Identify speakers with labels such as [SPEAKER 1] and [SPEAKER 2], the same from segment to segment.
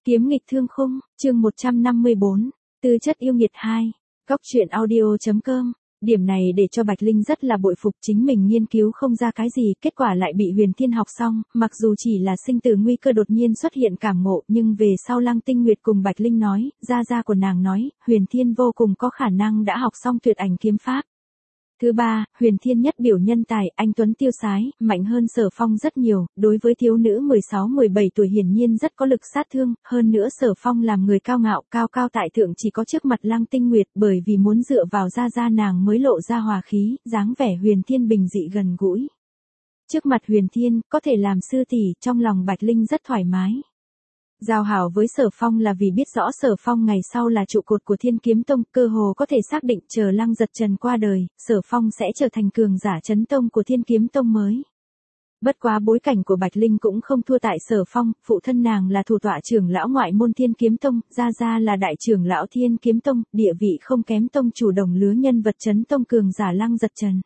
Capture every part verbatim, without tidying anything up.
[SPEAKER 1] Kiếm nghịch thương khung, chương một trăm năm mươi bốn, Tư chất yêu nghiệt hai, Góc truyện audio.com. Điểm này để cho Bạch Linh rất là bội phục, chính mình nghiên cứu không ra cái gì, kết quả lại bị Huyền Thiên học xong, mặc dù chỉ là sinh tử nguy cơ đột nhiên xuất hiện cảm ngộ, nhưng về sau Lăng Tinh Nguyệt cùng Bạch Linh nói, gia gia của nàng nói, Huyền Thiên vô cùng có khả năng đã học xong tuyệt ảnh kiếm pháp. Thứ ba, Huyền Thiên nhất biểu nhân tài, anh tuấn tiêu sái, mạnh hơn Sở Phong rất nhiều, đối với thiếu nữ mười sáu mười bảy tuổi hiển nhiên rất có lực sát thương, hơn nữa Sở Phong làm người cao ngạo, cao cao tại thượng chỉ có trước mặt Lăng Tinh Nguyệt, bởi vì muốn dựa vào gia gia nàng mới lộ ra hòa khí, dáng vẻ Huyền Thiên bình dị gần gũi. Trước mặt Huyền Thiên, có thể làm sư tỷ, trong lòng Bạch Linh rất thoải mái. Giao hảo với Sở Phong là vì biết rõ Sở Phong ngày sau là trụ cột của Thiên Kiếm Tông, cơ hồ có thể xác định chờ Lăng Giật Trần qua đời, Sở Phong sẽ trở thành cường giả chấn tông của Thiên Kiếm Tông mới. Bất quá bối cảnh của Bạch Linh cũng không thua tại Sở Phong, phụ thân nàng là thủ tọa trưởng lão ngoại môn Thiên Kiếm Tông, gia gia là đại trưởng lão Thiên Kiếm Tông, địa vị không kém tông chủ đồng lứa nhân vật chấn tông cường giả Lăng Giật Trần.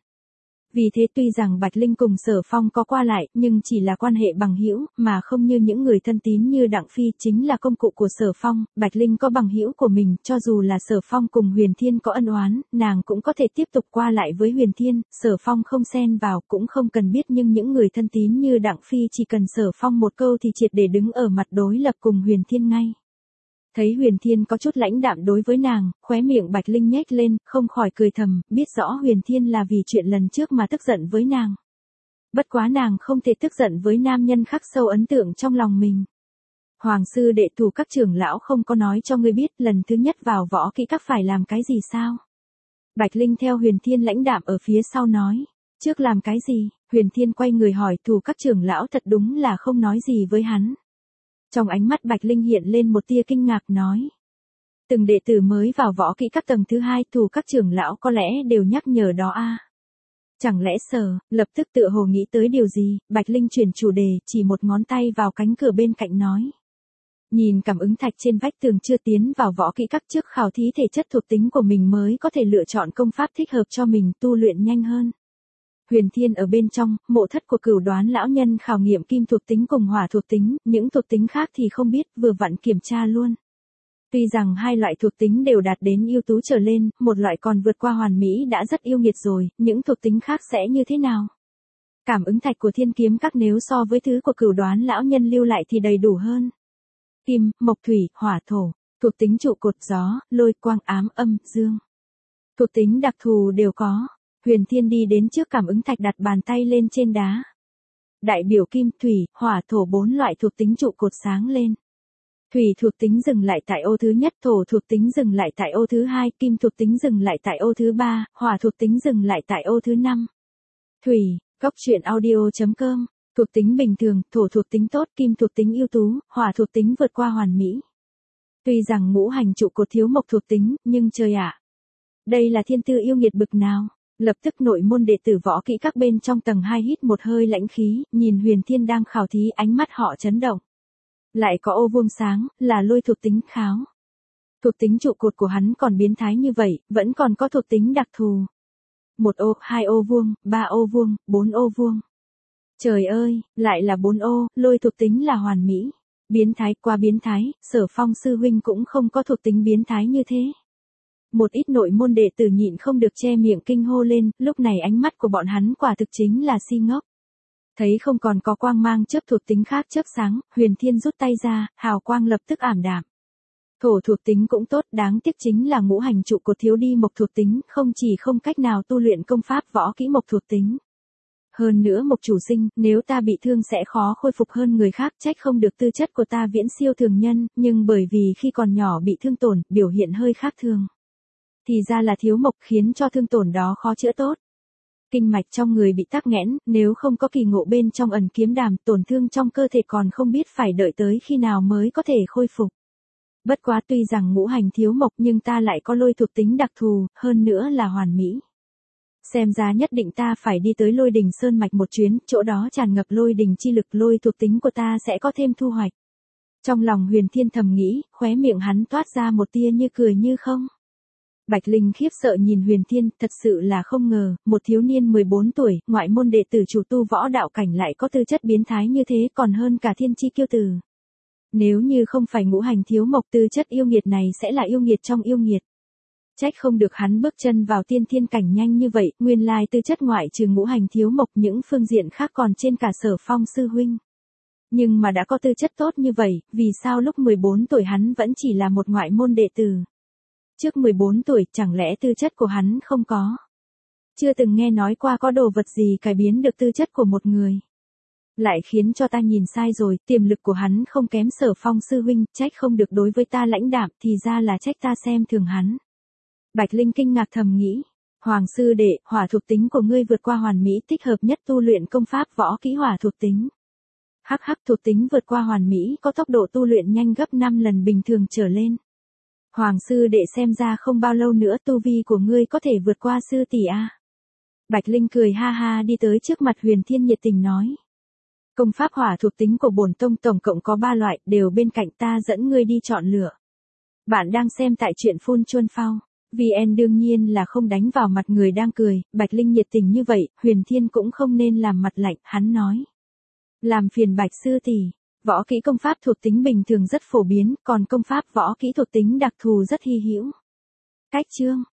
[SPEAKER 1] Vì thế tuy rằng Bạch Linh cùng Sở Phong có qua lại, nhưng chỉ là quan hệ bằng hữu, mà không như những người thân tín như Đặng Phi chính là công cụ của Sở Phong, Bạch Linh có bằng hữu của mình, cho dù là Sở Phong cùng Huyền Thiên có ân oán, nàng cũng có thể tiếp tục qua lại với Huyền Thiên, Sở Phong không xen vào cũng không cần biết, nhưng những người thân tín như Đặng Phi chỉ cần Sở Phong một câu thì triệt để đứng ở mặt đối lập cùng Huyền Thiên ngay. Thấy Huyền Thiên có chút lãnh đạm đối với nàng, khóe miệng Bạch Linh nhếch lên, không khỏi cười thầm, biết rõ Huyền Thiên là vì chuyện lần trước mà tức giận với nàng. Bất quá nàng không thể tức giận với nam nhân khắc sâu ấn tượng trong lòng mình. Hoàng sư đệ thủ các trưởng lão không có nói cho ngươi biết lần thứ nhất vào võ kỹ các phải làm cái gì sao? Bạch Linh theo Huyền Thiên lãnh đạm ở phía sau nói, trước làm cái gì? Huyền Thiên quay người hỏi, thủ các trưởng lão thật đúng là không nói gì với hắn. Trong ánh mắt Bạch Linh hiện lên một tia kinh ngạc nói. Từng đệ tử mới vào võ kỹ các tầng thứ hai, thủ các trưởng lão có lẽ đều nhắc nhở đó a. À? Chẳng lẽ Sở, lập tức tựa hồ nghĩ tới điều gì, Bạch Linh chuyển chủ đề, chỉ một ngón tay vào cánh cửa bên cạnh nói. Nhìn cảm ứng thạch trên vách tường, chưa tiến vào võ kỹ các trước khảo thí thể chất thuộc tính của mình mới có thể lựa chọn công pháp thích hợp cho mình tu luyện nhanh hơn. Huyền Thiên ở bên trong, mộ thất của Cửu Đoán lão nhân khảo nghiệm kim thuộc tính cùng hỏa thuộc tính, những thuộc tính khác thì không biết, vừa vặn kiểm tra luôn. Tuy rằng hai loại thuộc tính đều đạt đến ưu tú trở lên, một loại còn vượt qua hoàn mỹ đã rất yêu nghiệt rồi, những thuộc tính khác sẽ như thế nào? Cảm ứng thạch của Thiên Kiếm các nếu so với thứ của Cửu Đoán lão nhân lưu lại thì đầy đủ hơn. Kim, mộc thủy, hỏa thổ, thuộc tính trụ cột gió, lôi quang ám âm, dương. Thuộc tính đặc thù đều có. Huyền Thiên đi đến trước cảm ứng thạch đặt bàn tay lên trên đá. Đại biểu kim, thủy, hỏa, thổ bốn loại thuộc tính trụ cột sáng lên. Thủy thuộc tính dừng lại tại ô thứ nhất, thổ thuộc tính dừng lại tại ô thứ hai, kim thuộc tính dừng lại tại ô thứ ba, hỏa thuộc tính dừng lại tại ô thứ năm. Thủy, Góc truyện audio.com, thuộc tính bình thường, thổ thuộc tính tốt, kim thuộc tính ưu tú, hỏa thuộc tính vượt qua hoàn mỹ. Tuy rằng ngũ hành trụ cột thiếu mộc thuộc tính, nhưng trời ạ, đây là thiên tư yêu nghiệt bực nào? Lập tức nội môn đệ tử võ kỹ các bên trong tầng hai hít một hơi lãnh khí, nhìn Huyền Thiên đang khảo thí, ánh mắt họ chấn động. Lại có ô vuông sáng, là lôi thuộc tính kháo. Thuộc tính trụ cột của hắn còn biến thái như vậy, vẫn còn có thuộc tính đặc thù. Một ô, hai ô vuông, ba ô vuông, bốn ô vuông. Trời ơi, lại là bốn ô, lôi thuộc tính là hoàn mỹ. Biến thái qua biến thái, Sở Phong sư huynh cũng không có thuộc tính biến thái như thế. Một ít nội môn đệ tử nhịn không được che miệng kinh hô lên, lúc này ánh mắt của bọn hắn quả thực chính là si ngốc. Thấy không còn có quang mang chớp thuộc tính khác chớp sáng, Huyền Thiên rút tay ra, hào quang lập tức ảm đạm. Thổ thuộc tính cũng tốt, đáng tiếc chính là ngũ hành trụ cột thiếu đi mộc thuộc tính, không chỉ không cách nào tu luyện công pháp võ kỹ mộc thuộc tính. Hơn nữa mộc chủ sinh, nếu ta bị thương sẽ khó khôi phục hơn người khác, trách không được tư chất của ta viễn siêu thường nhân, nhưng bởi vì khi còn nhỏ bị thương tổn, biểu hiện hơi khác thường. Thì ra là thiếu mộc khiến cho thương tổn đó khó chữa tốt. Kinh mạch trong người bị tắc nghẽn, nếu không có kỳ ngộ bên trong ẩn kiếm đàm, tổn thương trong cơ thể còn không biết phải đợi tới khi nào mới có thể khôi phục. Bất quá tuy rằng ngũ hành thiếu mộc nhưng ta lại có lôi thuộc tính đặc thù, hơn nữa là hoàn mỹ. Xem ra nhất định ta phải đi tới Lôi Đình Sơn Mạch một chuyến, chỗ đó tràn ngập lôi đình chi lực, lôi thuộc tính của ta sẽ có thêm thu hoạch. Trong lòng Huyền Thiên thầm nghĩ, khóe miệng hắn toát ra một tia như cười như không. Bạch Linh khiếp sợ nhìn Huyền Thiên, thật sự là không ngờ, một thiếu niên mười bốn tuổi, ngoại môn đệ tử chủ tu võ đạo cảnh lại có tư chất biến thái như thế, còn hơn cả thiên chi kiêu tử. Nếu như không phải ngũ hành thiếu mộc, tư chất yêu nghiệt này sẽ là yêu nghiệt trong yêu nghiệt. Trách không được hắn bước chân vào tiên thiên cảnh nhanh như vậy, nguyên lai tư chất ngoại trừ ngũ hành thiếu mộc những phương diện khác còn trên cả Sở Phong sư huynh. Nhưng mà đã có tư chất tốt như vậy, vì sao lúc mười bốn tuổi hắn vẫn chỉ là một ngoại môn đệ tử? Trước mười bốn tuổi, chẳng lẽ tư chất của hắn không có? Chưa từng nghe nói qua có đồ vật gì cải biến được tư chất của một người. Lại khiến cho ta nhìn sai rồi, tiềm lực của hắn không kém Sở Phong sư huynh, trách không được đối với ta lãnh đạm, thì ra là trách ta xem thường hắn. Bạch Linh kinh ngạc thầm nghĩ, Hoàng sư đệ, hỏa thuộc tính của ngươi vượt qua hoàn mỹ, thích hợp nhất tu luyện công pháp võ kỹ hỏa thuộc tính. Hắc hắc, thuộc tính vượt qua hoàn mỹ có tốc độ tu luyện nhanh gấp năm lần bình thường trở lên. Hoàng sư đệ xem ra không bao lâu nữa tu vi của ngươi có thể vượt qua sư tỷ a. Bạch Linh cười ha ha đi tới trước mặt Huyền Thiên nhiệt tình nói. Công pháp hỏa thuộc tính của bổn tông tổng cộng có ba loại, đều bên cạnh ta dẫn ngươi đi chọn lựa. Bạn đang xem tại truyện Phun Chuân Phao. vê en đương nhiên là không đánh vào mặt người đang cười, Bạch Linh nhiệt tình như vậy, Huyền Thiên cũng không nên làm mặt lạnh, hắn nói. Làm phiền Bạch sư tỷ, võ kỹ công pháp thuộc tính bình thường rất phổ biến, còn công pháp võ kỹ thuộc tính đặc thù rất hy hữu. Cách chương